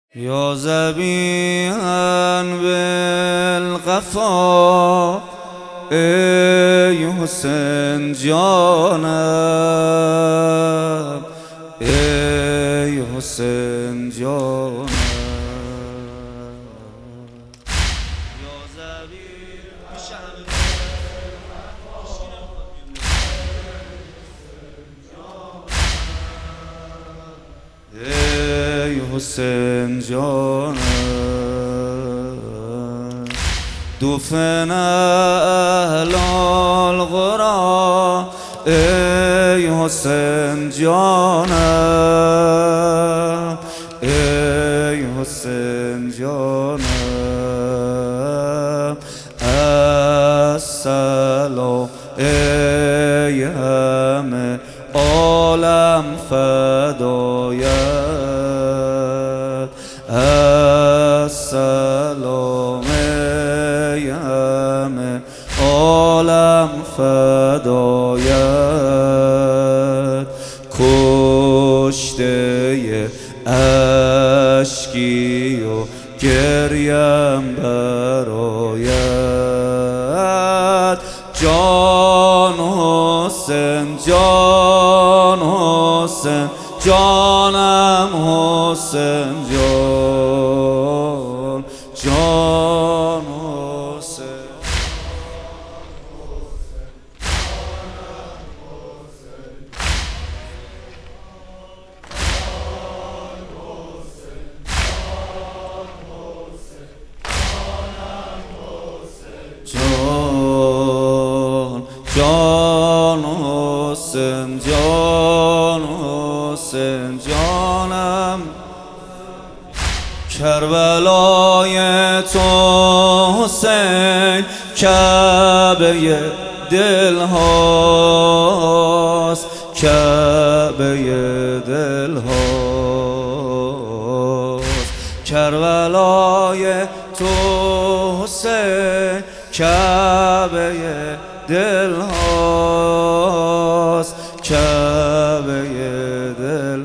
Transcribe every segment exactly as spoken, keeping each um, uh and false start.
يا ذبيحا بالغفا ای حسین جانم، ای حسین جانم. ای حسین جانم، دفن اهل القرى ای حسین جانم، ای حسین جانم. السلام ای همه عالم فدایت، السلام ای همه عالم فدایت. کشته اشکی و گریم برایت، جان حسین جان حسین جانم، حسین جان جان حسین. جان جان حسین جان حسین جانم. کربلای تو حسین کعبه دل هاست، کعبه دل هاست. کربلای تو حسین کعبه دل هاست، کعبه دل.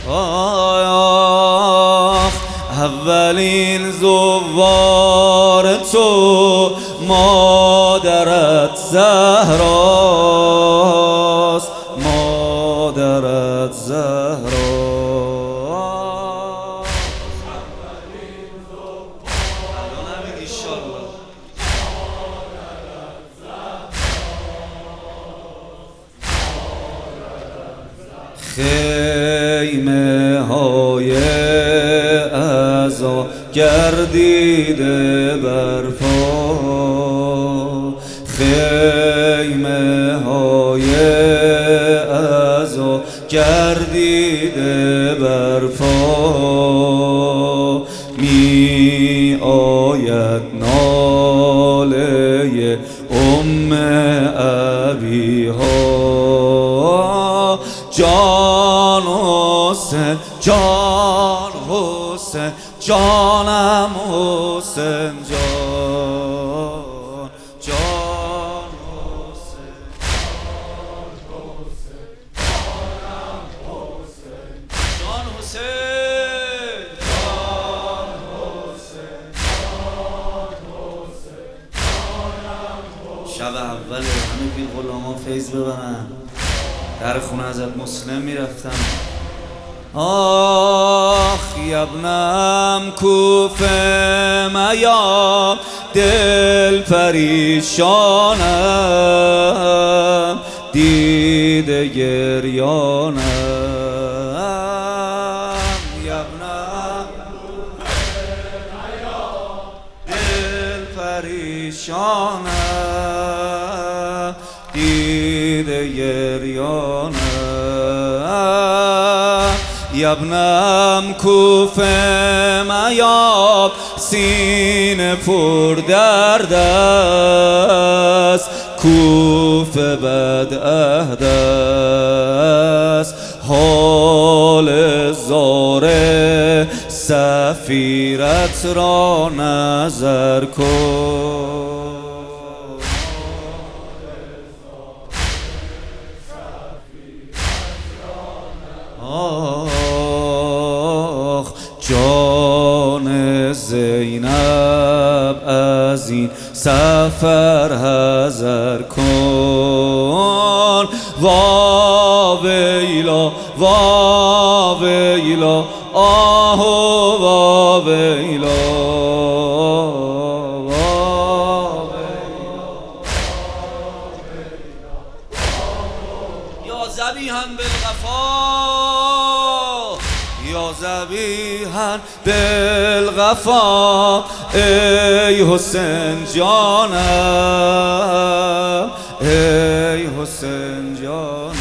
آخ اولین زوار تو مادرت زهراست، مادرت زهراست. خیمه های عزا گردیده برپا، خیمه های عزا گردیده برپا. می آید ناله ام ابیها، جان حسین جان حسین جانم، حسین جان جان حسین جانم، حسین جان حسین جان حسین جان حسین جانم. شب اول همه بی غلامان فیض ببرن، در خونه حضرت مسلم میرفتم. آخ یبنم کوفه میا دل پریشانم، دیده گریانم. یبنم کوفه میا دل پریشانم، دیده گریانم. یبنم کوفه میاب سینه پر درد است، کوفه بد عهد است. حال زار سفیرت را نظر کن، آخ جان جان زینب از این سفر حذر کن. وا ویلا وا ویلا آه وا ویلا وا ویلا. یا ذبیحا بالغفا یا ذبیحا بالغفا ای حسین جانم ای حسین جانم.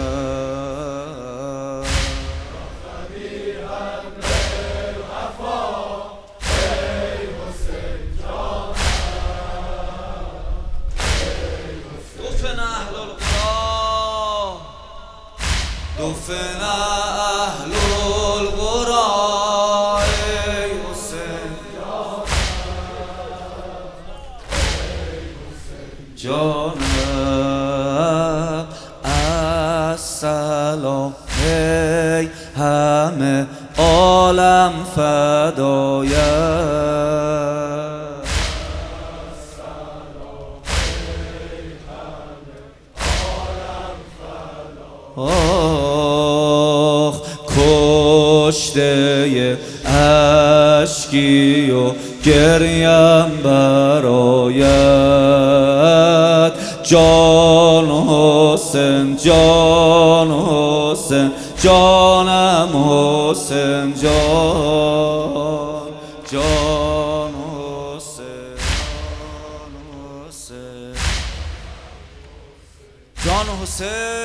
دفن اهل القرى ای حسین جانم. السلام ای همه عالم فدایت. آخ کشته اشکی و گریم برایت. جان حسین جان حسین جانم حسین جان جان حسین جان حسین جان حسین